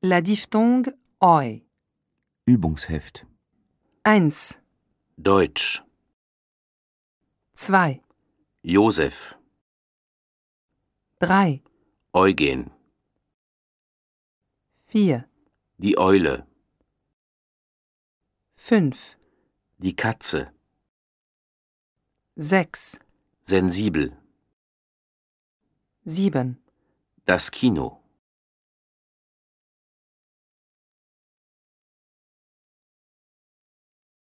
La diphthongue oi. Übungsheft. 1, Deutsch. 2, Josef. 3, Eugen. 4, Die Eule. 5, Die Katze. 6, Sensibel. 7. Das Kino.